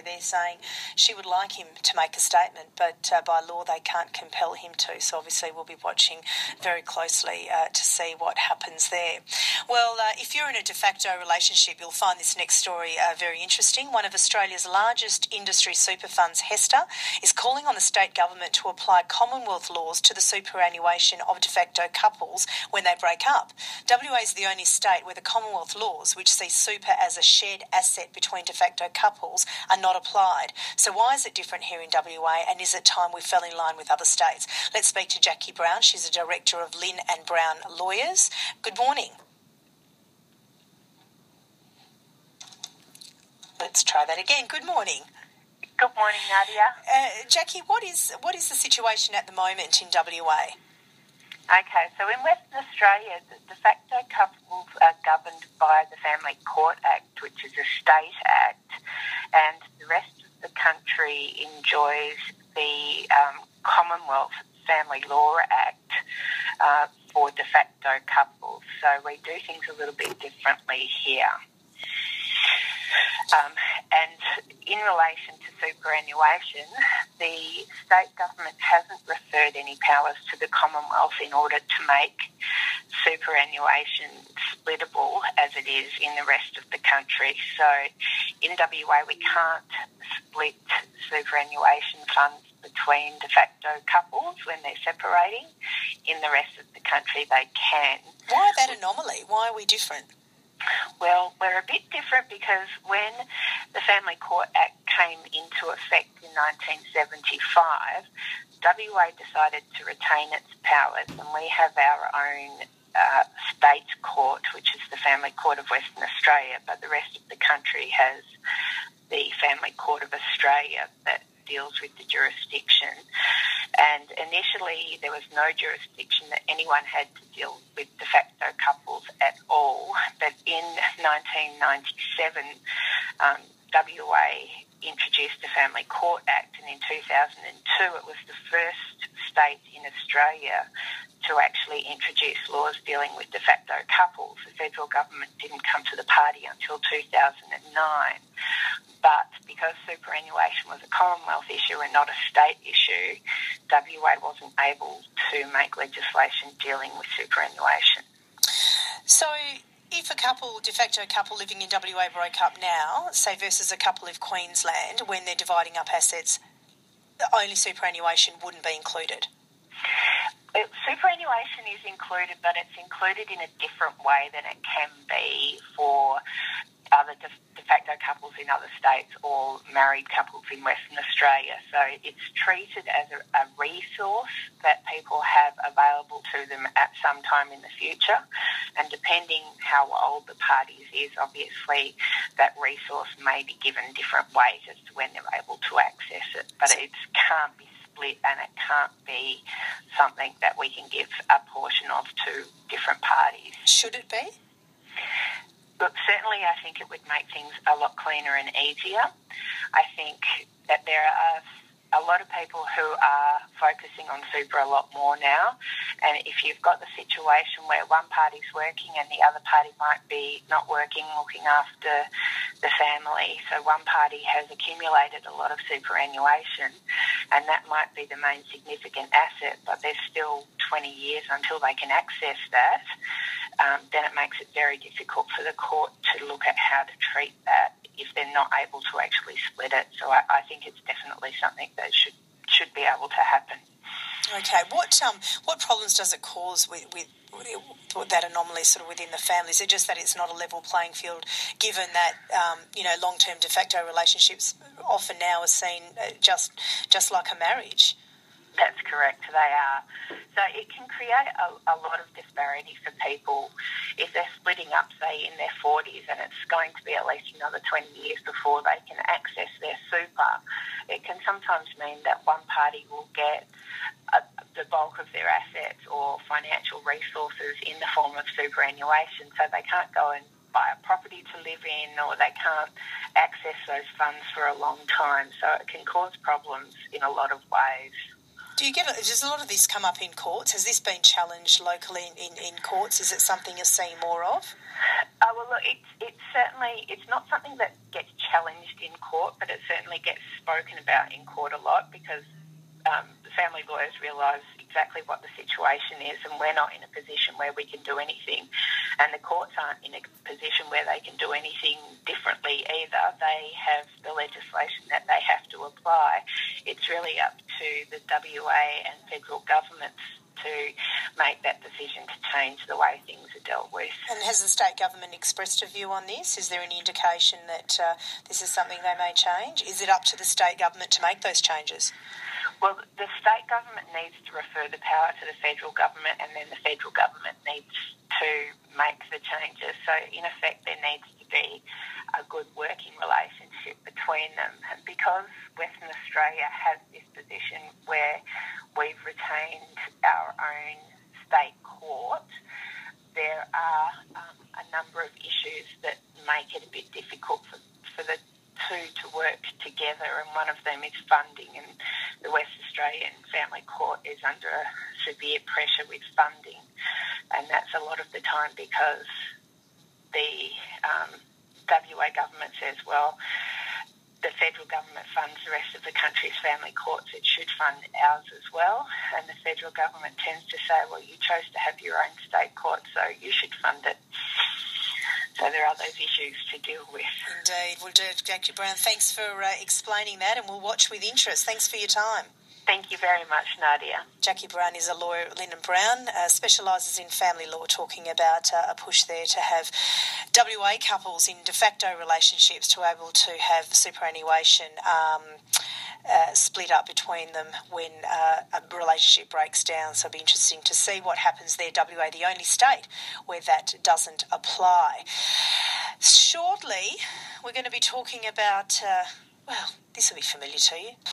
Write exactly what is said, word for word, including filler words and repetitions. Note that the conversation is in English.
they're saying she would like him to make a statement, but uh, by law they can't compel him to. So obviously we'll be watching very closely uh, to see what happens there. Well, uh, if you're in a de facto relationship, you'll find this next story uh, very interesting. One of Australia's largest industry super funds, HESTA, is calling on the state government to apply Commonwealth laws to the superannuation of de facto couples when they break up. W A is the only state where the Commonwealth laws, which see super as a shared asset between de facto couples, are not applied. So why is it different here in W A, and is it time we fell in line with other states? Let's speak to Jackie Brown. She's a director of Lynn and Brown Lawyers. Good morning. Let's try that again. Good morning. Good morning, Nadia. Uh, Jackie, what is what is the situation at the moment in W A? Okay, so in Western Australia, the de facto couples are governed by the Family Court Act, which is a state act, and the rest of the country enjoys the um, Commonwealth Family Law Act uh, for de facto couples. So we do things a little bit differently here. Um, and in relation to superannuation, the state government hasn't referred any powers to the Commonwealth in order to make superannuation splittable as it is in the rest of the country. So in W A we can't split superannuation funds between de facto couples when they're separating. In the rest of the country they can. Why that anomaly? Why are we different? Well, we're a bit different because when the Family Court Act came into effect in nineteen seventy-five, W A decided to retain its powers, and we have our own uh, state court, which is the Family Court of Western Australia, but the rest of the country has the Family Court of Australia that deals with the jurisdiction. And initially there was no jurisdiction that anyone had to deal with de facto couples at all. But in nineteen ninety-seven, um, W A introduced the Family Court Act, and in two thousand two it was the first state in Australia to actually introduce laws dealing with de facto couples. The federal government didn't come to the party until two thousand nine. But because superannuation was a Commonwealth issue and not a state issue, W A wasn't able to make legislation dealing with superannuation. So if a couple, de facto couple living in W A broke up now, say versus a couple of Queensland, when they're dividing up assets, only superannuation wouldn't be included? It, superannuation is included, but it's included in a different way than it can be for other de, de facto couples in other states or married couples in Western Australia. So it's treated as a, a resource that people have available to them at some time in the future. And depending how old the parties is, obviously that resource may be given different ways as to when they're able to access it. But it can't be split, and it can't be something that we can give a portion of to different parties. Should it be? Look, certainly I think it would make things a lot cleaner and easier. I think that there are a lot of people who are focusing on super a lot more now, and if you've got the situation where one party's working and the other party might be not working, looking after the family, so one party has accumulated a lot of superannuation and that might be the main significant asset, but there's still twenty years until they can access that, um, then it makes it very difficult for the court to look at how to treat that if they're not able to actually split it. So I, I think it's definitely something that should should be able to happen. Okay, what um what problems does it cause with, with, with that anomaly sort of within the family? Is it just that it's not a level playing field, given that um, you know long-term de facto relationships often now are seen just just like a marriage? That's correct, they are. So it can create a, a lot of disparity for people if they're splitting up, say, in their forties, and it's going to be at least another twenty years before they can access their super. It can sometimes mean that one party will get a, the bulk of their assets or financial resources in the form of superannuation, so they can't go and buy a property to live in, or they can't access those funds for a long time. So it can cause problems in a lot of ways. Do you get, does a lot of this come up in courts? Has this been challenged locally in, in, in courts? Is it something you're seeing more of? Uh, well, look, it's, it's certainly, it's not something that gets challenged in court, but it certainly gets spoken about in court a lot because um, the family lawyers realise exactly what the situation is, and we're not in a position where we can do anything, and the courts aren't in a position where they can do anything differently either. They have the legislation that they have to apply. It's really up to the W A and federal governments to make that decision to change the way things are dealt with. And has the state government expressed a view on this? Is there any indication that uh, this is something they may change? Is it up to the state government to make those changes? Well, the state government needs to refer the power to the federal government, and then the federal government needs to make the changes. So, in effect, there needs to be a good working relationship between them. And because Western Australia has this position where we've retained our own state court, there are um, a number of issues that make it a bit difficult for, for the two to work together, and one of them is funding, and the West Australian Family Court is under severe pressure with funding, and that's a lot of the time because the um, W A government says, well, the federal government funds the rest of the country's family courts, it should fund ours as well, and the federal government tends to say, well, you chose to have your own state court, so you should fund it. So there are those issues to deal with. Indeed. Well, Jackie Brown, thanks for uh, explaining that, and we'll watch with interest. Thanks for your time. Thank you very much, Nadia. Jackie Brown is a lawyer at Lyndon Brown, uh, specialises in family law, talking about uh, a push there to have W A couples in de facto relationships to be able to have superannuation um, uh, split up between them when uh, a relationship breaks down. So it'll be interesting to see what happens there. W A, the only state where that doesn't apply. Shortly, we're going to be talking about, uh, well, this will be familiar to you.